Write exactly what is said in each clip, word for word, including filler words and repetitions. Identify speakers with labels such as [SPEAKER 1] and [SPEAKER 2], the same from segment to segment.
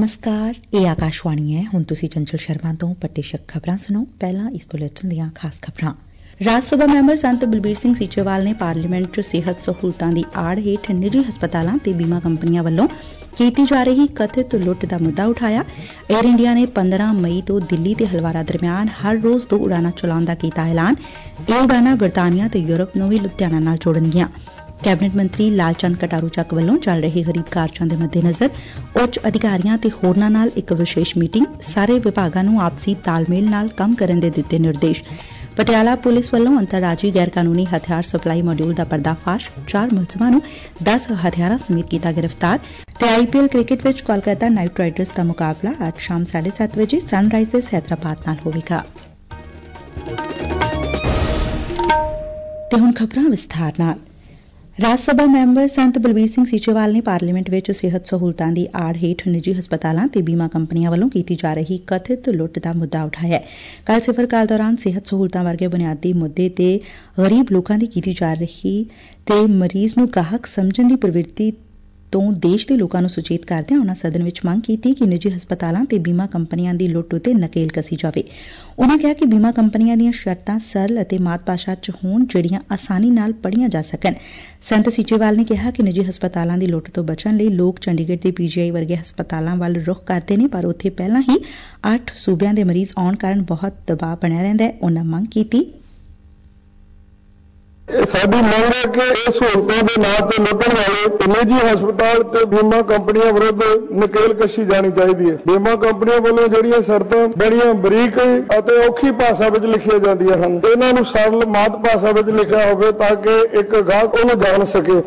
[SPEAKER 1] नमस्कार, ਇਹ ਆਕਾਸ਼ਵਾਣੀ ਹੈ। ਹੁਣ ਤੁਸੀਂ ਚੰਚਲ ਸ਼ਰਮਾ ਤੋਂ ਪ੍ਰਤੀਸ਼ਕ ਖਬਰਾਂ ਸੁਣੋ। ਪਹਿਲਾਂ ਇਸ ਬੁਲੇਟਿਨ ਦੀਆਂ ਖਾਸ ਖਬਰਾਂ। ਰਾਜ ਸਭਾ ਮੈਂਬਰ ਸੰਤ ਬਲਬੀਰ ਸਿੰਘ ਸੀਚੇਵਾਲ ਨੇ ਪਾਰਲੀਮੈਂਟ 'ਚ ਸਿਹਤ ਸਹੂਲਤਾਂ ਦੀ ਆੜ ਹੇਠ ਨਿੱਜੀ ਹਸਪਤਾਲਾਂ ਤੇ ਬੀਮਾ ਕੰਪਨੀਆਂ ਵੱਲੋਂ ਕੀਤੀ ਜਾ ਰਹੀ ਕਥਿਤ ਲੁੱਟ ਦਾ ਮੁੱਦਾ ਉਠਾਇਆ। ਏਅਰ ਇੰਡੀਆ ਨੇ ਪੰਦਰਾਂ ਮਈ ਤੋਂ ਦਿੱਲੀ ਤੇ ਹਲਵਾਰਾ ਦਰਮਿਆਨ ਹਰ ਰੋਜ਼ ਦੋ ਉਡਾਨਾਂ ਚਲਾਉਣ ਦਾ ਕੀਤਾ ਐਲਾਨ। ਇਹ ਉਡਾਨਾਂ ਬਰਤਾਨੀਆ ਤੇ ਯੂਰਪ ਨੂੰ ਵੀ ਲੁਧਿਆਣਾ ਨਾਲ ਜੋੜਨਗੀਆਂ। ਕੈਬਨਿਟ ਮੰਤਰੀ ਲਾਲ ਚੰਦ ਕਟਾਰੂ ਚੱਕ ਵੱਲੋਂ ਚੱਲ ਰਹੇ ਖਰੀਦ ਕਾਰਜਾਂ ਦੇ ਮੱਦੇਨਜ਼ਰ ਉੱਚ ਅਧਿਕਾਰੀਆਂ ਤੇ ਹੋਰਨਾਂ ਨਾਲ ਇੱਕ ਵਿਸ਼ੇਸ਼ ਮੀਟਿੰਗ। ਸਾਰੇ ਵਿਭਾਗਾਂ ਨੂੰ ਆਪਸੀ ਤਾਲਮੇਲ ਨਾਲ ਕੰਮ ਕਰਨ ਦੇ ਦਿੱਤੇ ਨਿਰਦੇਸ਼। ਪਟਿਆਲਾ ਪੁਲਿਸ ਵੱਲੋਂ ਅੰਤਰਰਾਜੀ ਗੈਰ ਕਾਨੂੰਨੀ ਹਥਿਆਰ ਸਪਲਾਈ ਮੋਡਿਊਲ ਦਾ ਪਰਦਾਫਾਸ਼। ਚਾਰ ਮੁਲਜ਼ਮਾਂ ਨੂੰ ਦਸ ਹਥਿਆਰਾਂ ਸਮੇਤ ਕੀਤਾ ਗ੍ਰਿਫਤਾਰ। ਤੇ ਆਈਪੀਐਲ ਕ੍ਰਿਕਟ ਵਿੱਚ ਕੋਲਕਾਤਾ ਨਾਈਟ ਰਾਈਡਰਸ ਦਾ ਮੁਕਾਬਲਾ ਅੱਜ ਸ਼ਾਮ ਸਾਢੇ ਸੱਤ ਵਜੇ ਸਨਰਾਈਜ਼ਰਸ ਹੈਦਰਾਬਾਦ ਨਾਲ ਹੋਵੇਗਾ। ਤੇ ਹੁਣ ਖਬਰਾਂ ਵਿਸਥਾਰ ਨਾਲ। ਰਾਜ ਸਭਾ ਮੈਂਬਰ ਸੰਤ ਬਲਬੀਰ ਸਿੰਘ ਸੀਚੇਵਾਲ ਨੇ ਪਾਰਲੀਮੈਂਟ ਵਿੱਚ ਸਿਹਤ ਸਹੂਲਤਾਂ ਦੀ ਆੜ ਹੇਠ ਨਿੱਜੀ ਹਸਪਤਾਲਾਂ ਤੇ ਬੀਮਾ ਕੰਪਨੀਆਂ ਵੱਲੋਂ ਕੀਤੀ ਜਾ ਰਹੀ ਕਥਿਤ ਲੁੱਟ ਦਾ ਮੁੱਦਾ ਉਠਾਇਆ। ਕੱਲ੍ਹ ਸਿਫਰ ਕਾਲ ਦੌਰਾਨ ਸਿਹਤ ਸਹੂਲਤਾਂ ਵਰਗੇ ਬੁਨਿਆਦੀ ਮੁੱਦੇ ਤੇ ਗਰੀਬ ਲੋਕਾਂ ਦੀ ਕੀਤੀ ਜਾ ਰਹੀ ਤੇ ਮਰੀਜ਼ ਨੂੰ ਗਾਹਕ ਸਮਝਣ ਦੀ ਪ੍ਰਵਿਰਤੀ ਤੋਂ ਦੇਸ਼ ਦੇ ਲੋਕਾਂ ਨੂੰ ਸੁਚੇਤ ਕਰਦਿਆਂ ਉਨ੍ਹਾਂ ਸਦਨ ਵਿੱਚ ਮੰਗ ਕੀਤੀ ਕਿ ਨਿੱਜੀ ਹਸਪਤਾਲਾਂ ਤੇ ਬੀਮਾ ਕੰਪਨੀਆਂ ਦੀ ਲੁੱਟ ਉਤੇ ਨਕੇਲ ਕੱਸੀ ਜਾਵੇ। ਉਨ੍ਹਾਂ ਕਿਹਾ ਕਿ ਬੀਮਾ ਕੰਪਨੀਆਂ ਦੀਆਂ ਸ਼ਰਤਾਂ ਸਰਲ ਅਤੇ ਮਾਤ ਭਾਸ਼ਾ 'ਚ ਹੋਣ ਜਿਹੜੀਆਂ ਆਸਾਨੀ ਨਾਲ ਪੜ੍ਹੀਆਂ ਜਾ ਸਕਣ। ਸੰਤ ਸੀਚੇਵਾਲ ਨੇ ਕਿਹਾ ਕਿ ਨਿੱਜੀ ਹਸਪਤਾਲਾਂ ਦੀ ਲੁੱਟ ਤੋਂ ਬਚਣ ਲਈ ਲੋਕ ਚੰਡੀਗੜ੍ਹ ਦੇ ਪੀਜੀਆਈ ਵਰਗੇ ਹਸਪਤਾਲਾਂ ਵੱਲ ਰੁਖ ਕਰਦੇ ਨੇ, ਪਰ ਉੱਥੇ ਪਹਿਲਾਂ ਹੀ ਅੱਠ ਸੂਬਿਆਂ ਦੇ ਮਰੀਜ਼ ਆਉਣ ਕਾਰਨ ਬਹੁਤ ਦਬਾਅ ਬਣਿਆ ਰਹਿੰਦਾ ਹੈ। ਉਨ੍ਹਾਂ ਮੰਗ ਕੀਤੀ
[SPEAKER 2] ਸਾਡੀ ਮੰਗ ਹੈ ਕਿ ਇਹ ਸਹੂਲਤਾਂ ਦੇ ਨਾਂ ਤੇ ਲੁੱਟਣ ਵਾਲੇ ਨਿੱਜੀ ਹਸਪਤਾਲ ਤੇ ਬੀਮਾ ਕੰਪਨੀਆਂ ਵਿਰੁੱਧ ਨਕੇਲ ਕੱਸੀ ਜਾਣੀ ਚਾਹੀਦੀ ਹੈ। ਬੀਮਾ ਕੰਪਨੀਆਂ ਵੱਲੋਂ ਜਿਹੜੀਆਂ ਸ਼ਰਤਾਂ ਬੜੀਆਂ ਬਰੀਕ ਅਤੇ ਔਖੀ ਭਾਸ਼ਾ ਵਿੱਚ ਲਿਖੀਆਂ ਜਾਂਦੀਆਂ ਹਨ, ਇਹਨਾਂ ਨੂੰ ਸਰਲ ਮਾਤ ਭਾਸ਼ਾ ਵਿੱਚ ਲਿਖਿਆ ਹੋਵੇ ਤਾਂ ਕਿ ਇੱਕ ਗਾਹਕ ਉਹਨੂੰ ਜਾਣ ਸਕੇ।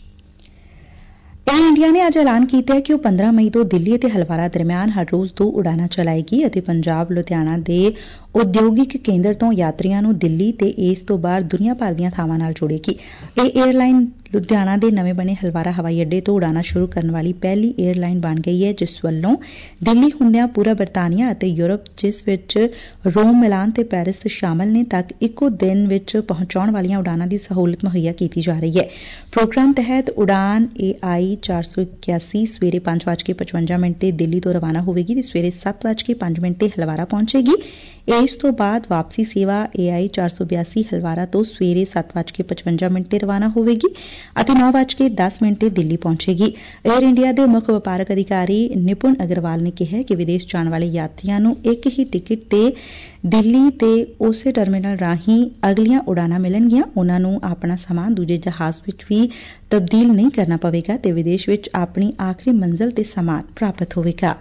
[SPEAKER 1] ਏਅਰ ਇੰਡੀਆ ਨੇ ਅੱਜ ਐਲਾਨ ਕੀਤਾ ਹੈ ਕਿ ਉਹ ਪੰਦਰਾਂ ਮਈ ਤੋਂ ਦਿੱਲੀ ਅਤੇ ਹਲਵਾਰਾ ਦਰਮਿਆਨ ਹਰ ਰੋਜ਼ ਦੋ ਉਡਾਨਾਂ ਚਲਾਏਗੀ ਅਤੇ ਪੰਜਾਬ ਲੁਧਿਆਣਾ ਦੇ ਉਦਯੋਗਿਕ ਕੇਂਦਰ ਤੋਂ ਯਾਤਰੀਆਂ ਨੂੰ ਦਿੱਲੀ ਤੇ ਇਸ ਤੋਂ ਬਾਹਰ ਦੁਨੀਆ ਭਰ ਦੀਆਂ ਥਾਵਾਂ ਨਾਲ ਜੋੜੇਗੀ। ਇਹ ਏਅਰਲਾਈਨ ਲੁਧਿਆਣਾ ਦੇ ਨਵੇਂ ਬਣੇ ਹਲਵਾਰਾ ਹਵਾਈ ਅੱਡੇ ਤੋਂ ਉਡਾਨਾਂ ਸ਼ੁਰੂ ਕਰਨ ਵਾਲੀ ਪਹਿਲੀ ਏਅਰਲਾਈਨ ਬਣ ਗਈ ਹੈ, ਜਿਸ ਵੱਲੋਂ ਦਿੱਲੀ ਹੁੰਦਿਆਂ ਪੂਰਾ ਬਰਤਾਨੀਆ ਅਤੇ ਯੂਰਪ, ਜਿਸ ਵਿੱਚ ਰੋਮ, ਮਿਲਾਨ ਤੇ ਪੈਰਿਸ ਸ਼ਾਮਲ ਨੇ, ਤੱਕ ਇੱਕੋ ਦਿਨ ਵਿੱਚ ਪਹੁੰਚਾਉਣ ਵਾਲੀਆਂ ਉਡਾਨਾਂ ਦੀ ਸਹੂਲਤ ਮੁਹੱਈਆ ਕੀਤੀ ਜਾ ਰਹੀ ਹੈ। ਪ੍ਰੋਗਰਾਮ ਤਹਿਤ ਉਡਾਨ ਏ ਆਈ ਚਾਰ ਸੌ ਇਕਿਆਸੀ ਸਵੇਰੇ ਪੰਜ ਵੱਜ ਕੇ ਪਚਵੰਜਾ ਮਿੰਟ ਤੇ ਦਿੱਲੀ ਤੋਂ ਰਵਾਨਾ ਹੋਵੇਗੀ ਤੇ ਸਵੇਰੇ ਸੱਤ ਵੱਜ ਕੇ ਪੰਜ ਮਿੰਟ ਤੇ ਹਲਵਾਰਾ ਪਹੁੰਚੇਗੀ। ਇਸ ਤੋਂ ਬਾਅਦ ਵਾਪਸੀ ਸੇਵਾ ਏ ਆਈ ਚਾਰ ਸੌ ਬਿਆਸੀ ਹਲਵਾਰਾ ਤੋਂ ਸਵੇਰੇ ਸੱਤ ਵੱਜ ਕੇ ਪਚਵੰਜਾ ਮਿੰਟ ਤੇ ਰਵਾਨਾ ਹੋਵੇਗੀ ਅਤੇ ਨੌ ਵੱਜ ਕੇ ਦਸ ਮਿੰਟ ਤੇ ਦਿੱਲੀ ਪਹੁੰਚੇਗੀ। ਏਅਰ ਇੰਡੀਆ ਦੇ ਮੁੱਖ ਵਪਾਰਕ ਅਧਿਕਾਰੀ ਨਿਪੁੰਨ ਅਗਰਵਾਲ ਨੇ ਕਿਹਾ ਕਿ ਵਿਦੇਸ਼ ਜਾਣ ਵਾਲੇ ਯਾਤਰੀਆਂ ਨੂੰ ਇੱਕ ਹੀ ਟਿਕਟ ਤੇ ਦਿੱਲੀ ਤੇ ਉਸੇ ਟਰਮੀਨਲ ਰਾਹੀਂ ਅਗਲੀਆਂ ਉਡਾਨਾਂ ਮਿਲਣਗੀਆਂ। ਉਨ੍ਹਾਂ ਨੂੰ ਆਪਣਾ ਸਮਾਨ ਦੂਜੇ ਜਹਾਜ਼ ਵਿੱਚ ਵੀ ਤਬਦੀਲ ਨਹੀਂ ਕਰਨਾ ਪਵੇਗਾ ਤੇ ਵਿਦੇਸ਼ ਵਿੱਚ ਆਪਣੀ ਆਖਰੀ ਮੰਜ਼ਿਲ ਤੇ ਸਮਾਨ ਪ੍ਰਾਪਤ ਹੋਵੇਗਾ।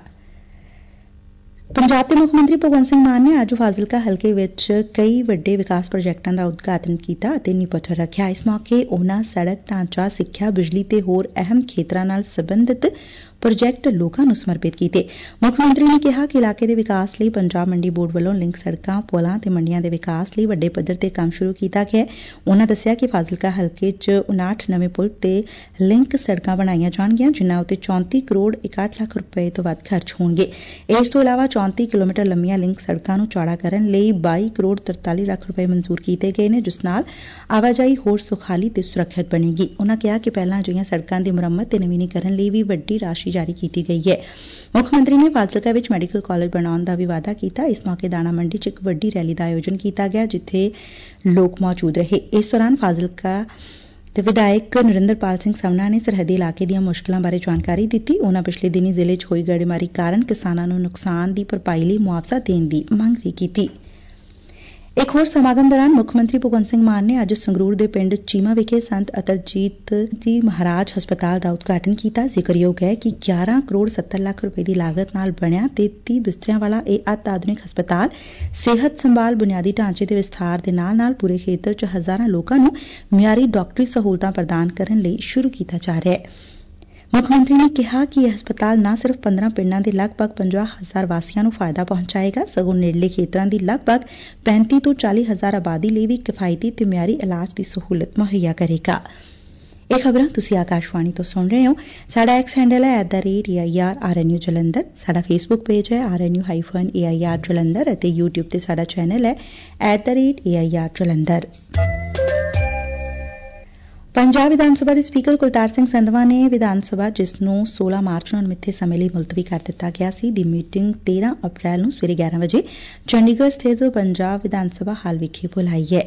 [SPEAKER 1] ਪੰਜਾਬ ਦੇ ਮੁੱਖ ਮੰਤਰੀ ਭਗਵੰਤ ਸਿੰਘ ਮਾਨ ਨੇ ਅੱਜ ਫਾਜ਼ਿਲਕਾ ਹਲਕੇ ਵਿੱਚ ਕਈ ਵੱਡੇ ਵਿਕਾਸ ਪ੍ਰੋਜੈਕਟਾਂ ਦਾ ਉਦਘਾਟਨ ਕੀਤਾ ਅਤੇ ਨੀਂਹ ਪੱਥਰ ਰੱਖਿਆ। ਇਸ ਮੌਕੇ ਉਨ੍ਹਾਂ ਸੜਕ ਢਾਂਚਾ, ਸਿੱਖਿਆ, ਬਿਜਲੀ ਤੇ ਹੋਰ ਅਹਿਮ ਖੇਤਰਾਂ ਨਾਲ ਸਬੰਧਿਤ ਪ੍ਰੋਜੈਕਟ ਲੋਕਾਂ ਨੂੰ ਸਮਰਪਿਤ ਕੀਤੇ। ਮੁੱਖ ਮੰਤਰੀ ਨੇ ਕਿਹਾ ਕਿ ਇਲਾਕੇ ਦੇ ਵਿਕਾਸ ਲਈ ਪੰਜਾਬ ਮੰਡੀ ਬੋਰਡ ਵੱਲੋਂ ਲਿੰਕ ਸੜਕਾਂ, ਪੁਲਾਂ ਤੇ ਮੰਡੀਆਂ ਦੇ ਵਿਕਾਸ ਲਈ ਵੱਡੇ ਪੱਧਰ ਤੇ ਕੰਮ ਸ਼ੁਰੂ ਕੀਤਾ ਗਿਆ ਹੈ। ਉਨ੍ਹਾਂ ਦੱਸਿਆ ਕਿ ਫਾਜ਼ਿਲਕਾ ਹਲਕੇ 'ਚ ਉਨਾਹਠ ਨਵੇਂ ਪੁਲ ਤੇ ਲਿੰਕ ਸੜਕਾਂ ਬਣਾਈਆਂ ਜਾਣਗੀਆਂ, ਜਿਨ੍ਹਾਂ ਉੱਤੇ ਚੌਂਤੀ ਕਰੋੜ ਇਕਾਹਠ ਲੱਖ ਰੁਪਏ ਤੋਂ ਵੱਧ ਖਰਚ ਹੋਣਗੇ। ਇਸ ਤੋਂ ਇਲਾਵਾ ਚੌਂਤੀ ਕਿਲੋਮੀਟਰ ਲੰਮੀਆਂ ਲਿੰਕ ਸੜਕਾਂ ਨੂੰ ਚੌੜਾ ਕਰਨ ਲਈ ਬਾਈ ਕਰੋੜ ਤਰਤਾਲੀ ਲੱਖ ਰੁਪਏ ਮਨਜ਼ੂਰ ਕੀਤੇ ਗਏ ਨੇ, ਜਿਸ ਨਾਲ ਆਵਾਜਾਈ ਹੋਰ ਸੁਖਾਲੀ ਤੇ ਸੁਰੱਖਿਅਤ ਬਣੇਗੀ। ਉਨ੍ਹਾਂ ਕਿਹਾ ਕਿ ਪਹਿਲਾਂ ਅਜਿਹੀਆਂ ਸੜਕਾਂ ਦੀ ਮੁਰੰਮਤ ਤੇ ਨਵੀਨੀਕਰਨ ਲਈ ਵੀ ਵੱਡੀ ਰਾਸ਼ੀ ਜਾਰੀ ਕੀਤੀ ਗਈ ਹੈ। ਮੁੱਖ ਮੰਤਰੀ ਨੇ ਫਾਜ਼ਿਲਕਾ ਵਿੱਚ ਮੈਡੀਕਲ ਕਾਲਜ ਬਣਾਉਣ ਦਾ ਵੀ ਵਾਅਦਾ ਕੀਤਾ। ਇਸ ਮੌਕੇ ਦਾਣਾ ਮੰਡੀ 'ਚ ਇੱਕ ਵੱਡੀ ਰੈਲੀ ਦਾ ਆਯੋਜਨ ਕੀਤਾ ਗਿਆ, ਜਿੱਥੇ ਲੋਕ ਮੌਜੂਦ ਰਹੇ। ਇਸ ਦੌਰਾਨ ਫਾਜ਼ਿਲਕਾ ਤੇ ਵਿਧਾਇਕ ਨਰਿੰਦਰਪਾਲ ਸਿੰਘ ਸਮਨਾ ਨੇ ਸਰਹੱਦੀ ਇਲਾਕੇ ਦੀਆਂ ਮੁਸ਼ਕਲਾਂ ਬਾਰੇ ਜਾਣਕਾਰੀ ਦਿੱਤੀ। ਉਨ੍ਹਾਂ ਪਿਛਲੇ ਦਿਨੀ ਜ਼ਿਲ੍ਹੇ 'ਚ ਹੋਈ ਗੜੇਮਾਰੀ ਕਾਰਨ ਕਿਸਾਨਾਂ ਨੂੰ ਨੁਕਸਾਨ ਦੀ ਭਰਪਾਈ ਲਈ ਮੁਆਵਜ਼ਾ ਦੇਣ ਦੀ ਮੰਗ ਵੀ ਕੀਤੀ। ਇੱਕ ਹੋਰ ਸਮਾਗਮ ਦੌਰਾਨ ਮੁੱਖ ਮੰਤਰੀ ਭਗਵੰਤ ਸਿੰਘ ਮਾਨ ਨੇ ਅੱਜ ਸੰਗਰੂਰ ਦੇ ਪਿੰਡ ਚੀਮਾ ਵਿਖੇ ਸੰਤ ਅਤਰਜੀਤ ਜੀ ਮਹਾਰਾਜ ਹਸਪਤਾਲ ਦਾ ਉਦਘਾਟਨ ਕੀਤਾ। ਜ਼ਿਕਰਯੋਗ ਹੈ ਕਿ ਗਿਆਰਾਂ ਕਰੋੜ ਸੱਤਰ ਲੱਖ ਰੁਪਏ ਦੀ ਲਾਗਤ ਨਾਲ ਬਣਿਆ ਤੇਤੀ ਬਿਸਤਰਿਆਂ ਵਾਲਾ ਇਹ ਅਤਿ ਆਧੁਨਿਕ ਹਸਪਤਾਲ ਸਿਹਤ ਸੰਭਾਲ ਬੁਨਿਆਦੀ ਢਾਂਚੇ ਦੇ ਵਿਸਥਾਰ ਦੇ ਨਾਲ ਨਾਲ ਪੂਰੇ ਖੇਤਰ 'ਚ ਹਜ਼ਾਰਾਂ ਲੋਕਾਂ ਨੂੰ ਮਿਆਰੀ ਡਾਕਟਰੀ ਸਹੂਲਤਾਂ ਪ੍ਰਦਾਨ ਕਰਨ ਲਈ ਸ਼ੁਰੂ ਕੀਤਾ ਜਾ ਰਿਹਾ ਹੈ। ਮੁੱਖ ਮੰਤਰੀ ਨੇ ਕਿਹਾ ਕਿ ਇਹ ਹਸਪਤਾਲ ਨਾ ਸਿਰਫ ਪੰਦਰਾਂ ਪਿੰਡਾਂ ਦੇ ਲਗਭਗ ਪੰਜਾਹ ਹਜ਼ਾਰ ਵਾਸੀਆਂ ਨੂੰ ਫਾਇਦਾ ਪਹੁੰਚਾਏਗਾ, ਸਗੋਂ ਨੇੜਲੇ ਖੇਤਰਾਂ ਦੀ ਲਗਭਗ ਪੈਂਤੀ ਤੋਂ ਚਾਲੀ ਹਜ਼ਾਰ ਆਬਾਦੀ ਲਈ ਵੀ ਕਿਫਾਇਤੀ ਤੇ ਮਿਆਰੀ ਇਲਾਜ ਦੀ ਸਹੂਲਤ ਮੁਹੱਈਆ ਕਰੇਗਾ। ਇਹ ਖਬਰਾਂ ਤੁਸੀਂ ਆਕਾਸ਼ਵਾਣੀ ਤੋਂ ਸੁਣ ਰਹੇ ਹੋ। ਸਾਡਾ ਐਕਸ ਹੈਂਡਲ ਹੈ at the rate A I R R N U Jalandhar. ਸਾਡਾ ਫੇਸਬੁੱਕ ਪੇਜ ਹੈ R N U hyphen A I R Jalandhar ਅਤੇ ਯੂਟਿਊਬ ਤੇ ਸਾਡਾ ਚੈਨਲ ਹੈ at the rate A I R Jalandhar. Punjab Vidhan Sabha ਦੇ ਸਪੀਕਰ ਕੁਲਤਾਰ ਸਿੰਘ ਸੰਧਵਾ ਨੇ ਵਿਧਾਨ ਸਭਾ, ਜਿਸ ਨੂੰ ਸੋਲਾਂ ਮਾਰਚ ਨੂੰ ਅਣਮਿੱਥੇ ਸਮੇਂ ਲਈ ਮੁਲਤਵੀ ਕਰ ਦਿੱਤਾ ਗਿਆ ਸੀ, ਦੀ ਮੀਟਿੰਗ ਤੇਰਾਂ ਅਪ੍ਰੈਲ ਨੂੰ ਸਵੇਰੇ ਗਿਆਰਾਂ ਵਜੇ ਚੰਡੀਗੜ੍ਹ ਸਥਿਤ ਪੰਜਾਬ ਵਿਧਾਨ ਸਭਾ ਹਾਲ ਵਿਖੇ ਬੁਲਾਈ ਹੈ।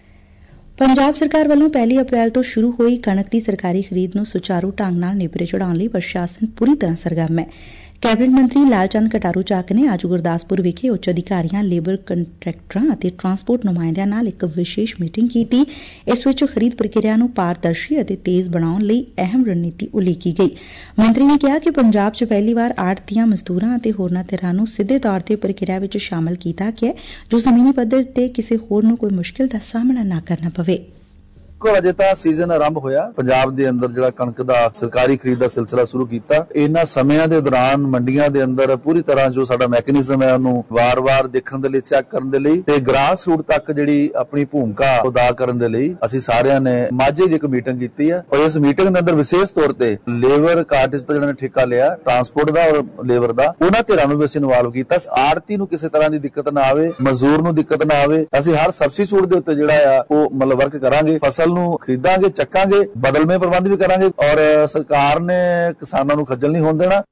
[SPEAKER 1] ਪੰਜਾਬ ਸਰਕਾਰ ਵੱਲੋਂ ਪਹਿਲੀ ਅਪ੍ਰੈਲ ਤੋਂ ਸ਼ੁਰੂ ਹੋਈ ਕਣਕ ਦੀ ਸਰਕਾਰੀ ਖਰੀਦ ਨੂੰ ਸੁਚਾਰੂ ਢੰਗ ਨਾਲ ਨੇਪਰੇ ਚੜਾਉਣ ਲਈ ਪ੍ਰਸ਼ਾਸਨ ਪੂਰੀ ਤਰ੍ਹਾਂ ਸਰਗਰਮ ਹੈ। ਕੈਬਨਿਟ ਮੰਤਰੀ ਲਾਲ ਚੰਦ ਕਟਾਰੂ ਚੱਕ ਨੇ ਅੱਜ ਗੁਰਦਾਸਪੁਰ ਵਿਖੇ ਉੱਚ ਅਧਿਕਾਰੀਆਂ, ਲੇਬਰ ਕੰਟਰੈਕਟਰਾਂ ਅਤੇ ਟਰਾਂਸਪੋਰਟ ਨੁਮਾਇੰਦਿਆਂ ਨਾਲ ਇੱਕ ਵਿਸ਼ੇਸ਼ ਮੀਟਿੰਗ ਕੀਤੀ। ਇਸ ਵਿੱਚ ਖਰੀਦ ਪ੍ਰਕਿਰਿਆ ਨੂੰ ਪਾਰਦਰਸ਼ੀ ਅਤੇ ਤੇਜ਼ ਬਣਾਉਣ ਲਈ ਅਹਿਮ ਰਣਨੀਤੀ ਉਲੀਕੀ ਗਈ। ਮੰਤਰੀ ਨੇ ਕਿਹਾ ਕਿ ਪੰਜਾਬ 'ਚ ਪਹਿਲੀ ਵਾਰ ਆੜ੍ਹਤੀਆਂ, ਮਜ਼ਦੂਰਾਂ ਅਤੇ ਹੋਰਨਾਂ ਧਿਰਾਂ ਨੂੰ ਸਿੱਧੇ ਤੌਰ ਤੇ ਪ੍ਰਕਿਰਿਆ ਵਿੱਚ ਸ਼ਾਮਲ ਕੀਤਾ ਗਿਆ, ਜੋ ਜ਼ਮੀਨੀ ਪੱਧਰ ਤੇ ਕਿਸੇ ਹੋਰ ਨੂੰ ਕੋਈ ਮੁਸ਼ਕਿਲ ਦਾ ਸਾਹਮਣਾ ਨਾ ਕਰਨਾ ਪਵੇ।
[SPEAKER 3] ਅਜੇ ਤਾਂ ਸੀਜ਼ਨ ਆਰੰਭ ਹੋਇਆ। ਪੰਜਾਬ ਦੇ ਅੰਦਰ ਜਿਹੜਾ ਕਣਕ ਦਾ ਸਰਕਾਰੀ ਖਰੀਦ ਦਾ ਸਿਲਸਿਲਾ ਸ਼ੁਰੂ ਕੀਤਾ। ਇਹਨਾਂ ਸਮਿਆਂ ਦੇ ਦੌਰਾਨ ਮੰਡੀਆਂ ਦੇ ਅੰਦਰ ਪੂਰੀ ਤਰ੍ਹਾਂ ਜੋ ਸਾਡਾ ਮੈਕੈਨਿਜ਼ਮ ਹੈ ਉਹਨੂੰ ਵਾਰ-ਵਾਰ ਦੇਖਣ ਦੇ ਲਈ, ਚੈੱਕ ਕਰਨ ਦੇ ਲਈ ਤੇ ਗ੍ਰਾਸ ਰੂਟ ਤੱਕ ਜਿਹੜੀ ਆਪਣੀ ਭੂਮਿਕਾ ਅਦਾ ਕਰਨ ਦੇ ਲਈ ਅਸੀਂ ਸਾਰਿਆਂ ਨੇ ਮਾਝੇ ਦੀ ਇੱਕ ਮੀਟਿੰਗ ਕੀਤੀ ਹੈ। ਔਰ ਇਸ ਮੀਟਿੰਗ ਦੇ ਅੰਦਰ ਵਿਸ਼ੇਸ਼ ਤੌਰ ਤੇ ਲੇਬਰ ਕਾਰਟੇਜ ਤੋਂ ਜਿਹੜਾ ਨੇ ਠੇਕਾ ਲਿਆ ਟਰਾਂਸਪੋਰਟ ਦਾ ਔਰ ਲੇਬਰ ਦਾ, ਉਹਨਾਂ ਧਿਰਾਂ ਨੂੰ ਵੀ ਅਸੀਂ ਇਨਵੋਲਵ ਕੀਤਾ। ਆੜਤੀ ਨੂੰ ਕਿਸੇ ਤਰ੍ਹਾਂ ਦੀ ਦਿੱਕਤ ਨਾ ਆਵੇ, ਮਜ਼ਦੂਰ ਨੂੰ ਦਿੱਕਤ ਨਾ ਆਵੇ। ਅਸੀਂ ਹਰ ਸਬਸਿਟਿਊਟ ਦੇ ਉੱਤੇ ਜਿਹੜਾ ਆ ਉਹ ਮਤਲਬ ਵਰਕ ਕਰਾਂਗੇ। ਫਸਲ ਨੂੰ ਖਰੀਦਾਂਗੇ, ਚੱਕਾਂਗੇ, ਬਦਲਵੇਂ ਪ੍ਰਬੰਧ ਵੀ ਕਰਾਂਗੇ ਔਰ ਸਰਕਾਰ ਨੇ ਕਿਸਾਨਾਂ ਨੂੰ ਖੱਜਲ ਨਹੀਂ ਹੋਣ ਦੇਣਾ।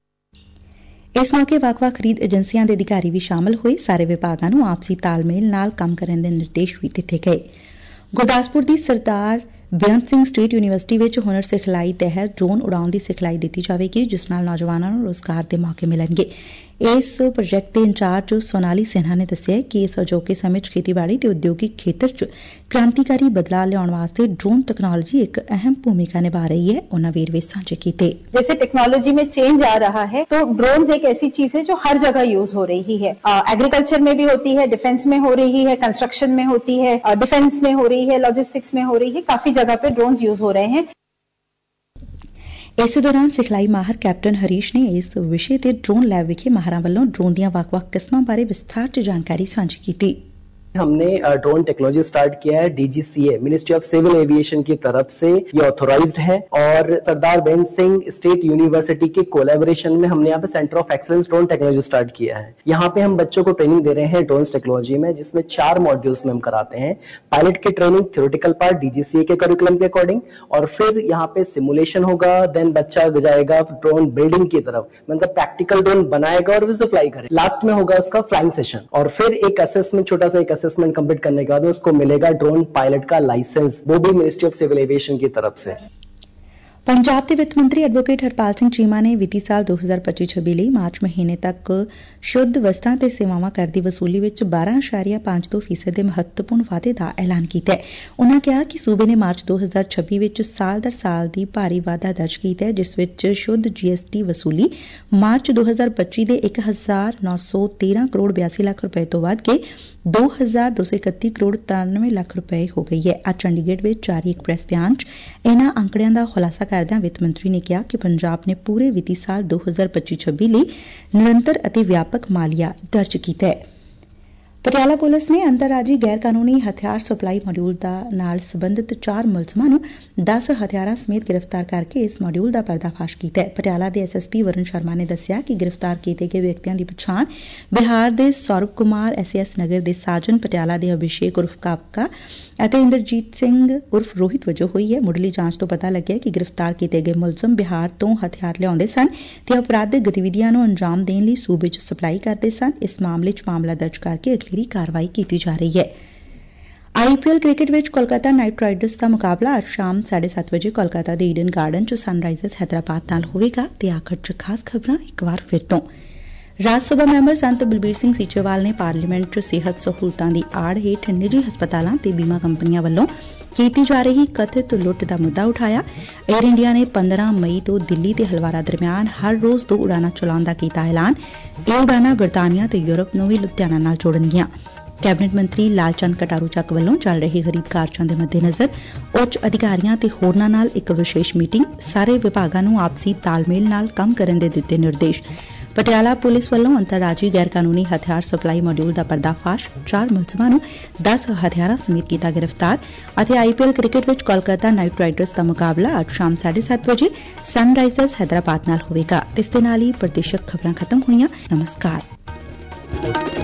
[SPEAKER 1] ਇਸ ਮੌਕੇ ਵੱਖ-ਵੱਖ ਖਰੀਦ ਏਜੰਸੀਆਂ ਦੇ ਅਧਿਕਾਰੀ ਵੀ ਸ਼ਾਮਲ ਹੋਏ। ਸਾਰੇ ਵਿਭਾਗਾਂ ਨੂੰ ਆਪਸੀ ਤਾਲਮੇਲ ਨਾਲ ਕੰਮ ਕਰਨ ਦੇ ਨਿਰਦੇਸ਼ ਵੀ ਦਿੱਤੇ ਗਏ। ਗੁਰਦਾਸਪੁਰ ਦੀ ਸਰਦਾਰ ਬੇਅੰਤ ਸਿੰਘ ਸਟੇਟ ਯੂਨੀਵਰਸਿਟੀ ਵਿੱਚ ਹੁਨਰ ਸਿਖਲਾਈ ਤਹਿਤ ਡਰੋਨ ਉਡਾਉਣ ਦੀ ਸਿਖਲਾਈ ਦਿੱਤੀ ਜਾਵੇਗੀ, ਜਿਸ ਨਾਲ ਨੌਜਵਾਨਾਂ ਨੂੰ ਰੋਜ਼ਗਾਰ ਦੇ ਮੌਕੇ ਮਿਲਣਗੇ। ਇਸ ਪ੍ਰੋਜੈਕਟ ਦੇ ਇੰਚਾਰਜ ਸੋਨਾਲੀ ਸਿਨਹਾ ਨੇ ਦੱਸਿਆ ਕਿ ਇਸ ਅਜੋਕੇ ਸਮੇਂ 'ਚ ਖੇਤੀਬਾੜੀ ਤੇ ਉਦਯੋਗਿਕ ਖੇਤਰ 'ਚ ਕ੍ਰਾਂਤੀਕਾਰੀ ਬਦਲਾਅ ਲਿਆਉਣ ਵਾਸਤੇ ड्रोन टेक्नोलॉजी एक अहम भूमिका निभा रही है। उन्होंने वेरवे साझे किए।
[SPEAKER 4] जैसे टेक्नोलॉजी में चेंज आ रहा है तो ड्रोन्स एक ऐसी चीज है जो हर जगह यूज हो रही है। एग्रीकल्चर में भी होती है, डिफेंस में हो रही है, कंस्ट्रक्शन में होती है, डिफेंस में हो रही है, लॉजिस्टिक्स में हो रही है, काफी जगह पे ड्रोन्स यूज हो रहे हैं।
[SPEAKER 1] इस दौरान सिखलाई माहर कैप्टन हरीश ने इस विषय ते ड्रोन लैब विखे माहरां वल्लों ड्रोन दीयां वख-वख किस्मां बारे विस्तार च जानकारी साझी की।
[SPEAKER 5] हमने ड्रोन टेक्नोलॉजी स्टार्ट किया है। DGCA ministry of civil aviation की तरफ से ये ऑथोराइज्ड है और सरदार बेअंत सिंह स्टेट यूनिवर्सिटी के कोलैबोरेशन में हमने यहाँ पे centre of excellence drone technology start किया है। यहाँ पे हम बच्चों को ट्रेनिंग दे रहे हैं ड्रोन टेक्नोलॉजी में, जिसमें चार मॉड्यूल्स में हम कराते हैं। पायलट की ट्रेनिंग, थ्योरेटिकल पार्ट डीजीसीए के करिकुलम के अकॉर्डिंग, और फिर यहाँ पे सिमुलेशन होगा। देन बच्चा जाएगा ड्रोन बिल्डिंग की तरफ, मतलब प्रैक्टिकल ड्रोन बनाएगा और उसे फ्लाई करेगा। लास्ट में होगा उसका फ्लाइंग सेशन और फिर एक असेसमेंट, छोटा सा एक असेसमेंट कंप्लीट करने के बाद उसको मिलेगा ड्रोन पायलट का लाइसेंस, वो भी मिनिस्ट्री ऑफ सिविल एविएशन की तरफ से।
[SPEAKER 1] ਪੰਜਾਬ ਦੇ ਵਿੱਤ ਮੰਤਰੀ ਐਡਵੋਕੇਟ ਹਰਪਾਲ ਸਿੰਘ ਚੀਮਾ ਨੇ ਵਿੱਤੀ ਸਾਲ ਦੋ ਹਜ਼ਾਰ ਪੱਚੀ ਛੱਬੀ ਲਈ ਮਾਰਚ ਮਹੀਨੇ ਤੱਕ ਸ਼ੁੱਧ ਵਸਤਾਂ ਤੇ ਸੇਵਾਵਾਂ ਕਰ ਦੀ ਵਸੂਲੀ ਵਿੱਚ ਬਾਰਾਂ ਅਸ਼ਾਰੀਆ ਪੰਜ ਦੋ ਫੀਸਦ ਦੇ ਮਹੱਤਵਪੂਰਨ ਵਾਧੇ ਦਾ ਐਲਾਨ ਕੀਤਾ ਹੈ। ਉਨ੍ਹਾਂ ਕਿਹਾ ਕਿ ਸੂਬੇ ਨੇ ਮਾਰਚ ਦੋ ਹਜ਼ਾਰ ਛੱਬੀ ਵਿੱਚ ਸਾਲ ਦਰ ਸਾਲ ਦੀ ਭਾਰੀ ਵਾਧਾ ਦਰਜ ਕੀਤਾ ਹੈ, ਜਿਸ ਵਿੱਚ ਸ਼ੁੱਧ ਜੀਐਸਟੀ ਵਸੂਲੀ ਮਾਰਚ ਦੋ ਹਜ਼ਾਰ ਪੱਚੀ ਦੇ ਇੱਕ ਹਜ਼ਾਰ ਨੌ ਸੌ ਤੇਰਾਂ ਕਰੋੜ ਬਿਆਸੀ ਲੱਖ ਰੁਪਏ ਤੋਂ ਵੱਧ ਕੇ ਦੋ ਹਜ਼ਾਰ ਦੋ ਸੌ ਇਕੱਤੀ ਕਰੋੜ ਤਰਾਨਵੇਂ ਲੱਖ ਰੁਪਏ ਹੋ ਗਈ ਹੈ। ਅੱਜ ਚੰਡੀਗੜ੍ਹ ਵਿੱਚ ਜਾਰੀ ਇੱਕ ਪ੍ਰੈਸ ਬਿਆਨ 'ਚ ਇਨ੍ਹਾਂ ਅੰਕੜਿਆਂ ਦਾ ਖੁਲਾਸਾ ਕਰਦਿਆਂ ਵਿੱਤ ਮੰਤਰੀ ਨੇ ਕਿਹਾ ਕਿ ਪੰਜਾਬ ਨੇ ਪੂਰੇ ਵਿੱਤੀ ਸਾਲ ਦੋ ਹਜ਼ਾਰ ਪੱਚੀ ਛੱਬੀ ਲਈ ਨਿਰੰਤਰ ਅਤੇ ਵਿਆਪਕ ਮਾਲੀਆ ਦਰਜ ਕੀਤਾ ਹੈ। ਪਟਿਆਲਾ ਪੁਲਿਸ ਨੇ ਅੰਤਰਰਾਜੀ ਗੈਰ ਕਾਨੂੰਨੀ ਹਥਿਆਰ ਸਪਲਾਈ ਮੋਡਿਊਲ ਦਾ ਨਾਲ ਸੰਬੰਧਿਤ ਚਾਰ ਮੁਲਜ਼ਮਾਂ ਨੂੰ ਦਸ ਹਥਿਆਰਾਂ ਸਮੇਤ ਗ੍ਰਿਫਤਾਰ ਕਰਕੇ ਇਸ ਮੋਡਿਊਲ ਦਾ ਪਰਦਾਫਾਸ਼ ਕੀਤਾ ਹੈ। ਪਟਿਆਲਾ ਦੇ ਐਸਐਸਪੀ ਵਰੁਣ ਸ਼ਰਮਾ ਨੇ ਦੱਸਿਆ ਕਿ ਗ੍ਰਿਫਤਾਰ ਕੀਤੇ ਗਏ ਵਿਅਕਤੀਆਂ ਦੀ ਪਛਾਣ ਬਿਹਾਰ ਦੇ ਸੌਰਵ ਕੁਮਾਰ, ਐਸਐਸ ਨਗਰ ਦੇ ਸਾਜਨ, ਪਟਿਆਲਾ ਦੇ ਅਭਿਸ਼ੇਕ ਉਰਫ ਕਾਪਕਾ ਅਤੇ ਇੰਦਰਜੀਤ ਸਿੰਘ ਉਰਫ ਰੋਹਿਤ ਵਜੋਂ ਹੋਈ ਹੈ। ਮੁੱਢਲੀ ਜਾਂਚ ਤੋਂ ਪਤਾ ਲੱਗਿਆ ਕਿ ਗ੍ਰਿਫਤਾਰ ਕੀਤੇ ਗਏ ਮੁਲਜ਼ਮ ਬਿਹਾਰ ਤੋਂ ਹਥਿਆਰ ਲਿਆਉਂਦੇ ਸਨ ਤੇ ਅਪਰਾਧਿਕ ਗਤੀਵਿਧੀਆਂ ਨੂੰ ਅੰਜਾਮ ਦੇਣ ਲਈ ਸੂਬੇ 'ਚ ਸਪਲਾਈ ਕਰਦੇ ਸਨ। ਇਸ ਮਾਮਲੇ 'ਚ ਮਾਮਲਾ ਦਰਜ ਕਰਕੇ ਅਗਲੇਰੀ ਕਾਰਵਾਈ ਕੀਤੀ ਜਾ ਰਹੀ ਹੈ। ਆਈਪੀਐਲ ਕ੍ਰਿਕਟ ਵਿੱਚ ਕੋਲਕਾਤਾ ਨਾਈਟ ਰਾਈਡਰਸ ਦਾ ਮੁਕਾਬਲਾ ਅੱਜ ਸ਼ਾਮ ਸਾਢੇ ਸੱਤ ਵਜੇ ਕੋਲਕਾਤਾ ਦੇ ਈਡਨ ਗਾਰਡਨ 'ਚ ਸਨਰਾਈਜ਼ਰਸ ਹੈਦਰਾਬਾਦ ਨਾਲ ਹੋਵੇਗਾ। ਤੇ ਆਖਰ 'ਚ ਖਾਸ ਖਬਰਾਂ ਇੱਕ ਵਾਰ ਫਿਰ ਤੋਂ। ਰਾਜ ਸਭਾ ਮੈਂਬਰ ਸੰਤ ਬਲਬੀਰ ਸਿੰਘ ਸੀਚੇਵਾਲ ਨੇ ਪਾਰਲੀਮੈਂਟ 'ਚ ਸਿਹਤ ਸਹੂਲਤਾਂ ਦੀ ਆੜ ਹੇਠ ਨਿੱਜੀ ਹਸਪਤਾਲਾਂ ਤੇ ਬੀਮਾ ਕੰਪਨੀਆਂ ਵੱਲੋਂ ਕੀਤੀ ਜਾ ਰਹੀ ਕਥਿਤ ਲੁੱਟ ਦਾ ਮੁੱਦਾ ਉਠਾਇਆ। ਏਅਰ ਇੰਡੀਆ ਨੇ ਪੰਦਰਾਂ ਮਈ ਤੋਂ ਦਿੱਲੀ ਤੇ ਹਲਵਾਰਾ ਦਰਮਿਆਨ ਹਰ ਰੋਜ਼ ਦੋ ਉਡਾਨਾਂ ਚਲਾਉਣ ਦਾ ਕੀਤਾ ਐਲਾਨ। ਇਹ ਉਡਾਨਾਂ ਬਰਤਾਨੀਆ ਤੇ ਯੂਰਪ ਨੂੰ ਵੀ ਲੁਧਿਆਣਾ ਨਾਲ ਜੋੜਨਗੀਆਂ। ਕੈਬਨਿਟ ਮੰਤਰੀ ਲਾਲ ਚੰਦ ਕਟਾਰੂ ਚੱਕ ਵੱਲੋਂ ਚੱਲ ਰਹੇ ਖਰੀਦ ਕਾਰਜਾਂ ਦੇ ਮੱਦੇਨਜ਼ਰ ਉੱਚ ਅਧਿਕਾਰੀਆਂ ਤੇ ਹੋਰਨਾਂ ਨਾਲ ਇੱਕ ਵਿਸ਼ੇਸ਼ ਮੀਟਿੰਗ। ਸਾਰੇ ਵਿਭਾਗਾਂ ਨੂੰ ਆਪਸੀ ਤਾਲਮੇਲ ਨਾਲ ਕੰਮ ਕਰਨ ਦੇ ਦਿੱਤੇ ਨਿਰਦੇਸ਼। ਪਟਿਆਲਾ ਪੁਲਿਸ ਵੱਲੋਂ ਅੰਤਰਰਾਜੀ ਗੈਰ ਕਾਨੂੰਨੀ ਹਥਿਆਰ ਸਪਲਾਈ ਮੋਡਿਊਲ ਦਾ ਪਰਦਾਫਾਸ਼, ਚਾਰ ਮੁਲਜ਼ਮਾਂ ਨੂੰ ਦਸ ਹਥਿਆਰਾਂ ਸਮੇਤ ਕੀਤਾ ਗ੍ਰਿਫਤਾਰ। ਅਤੇ ਆਈਪੀਐਲ ਕ੍ਰਿਕਟ ਵਿੱਚ ਕੋਲਕਾਤਾ ਨਾਈਟ ਰਾਈਡਰਸ ਦਾ ਮੁਕਾਬਲਾ ਅੱਜ ਸ਼ਾਮ ਸਾਢੇ ਸੱਤ ਵਜੇ ਸਨਰਾਈਜ਼ਰਸ ਹੈਦਰਾਬਾਦ ਨਾਲ ਹੋਵੇਗਾ। ਇਸ ਦੇ ਨਾਲ ਹੀ ਪ੍ਰਦੇਸ਼ਕ ਖਬਰਾਂ ਖਤਮ ਹੋਈਆਂ। ਨਮਸਕਾਰ।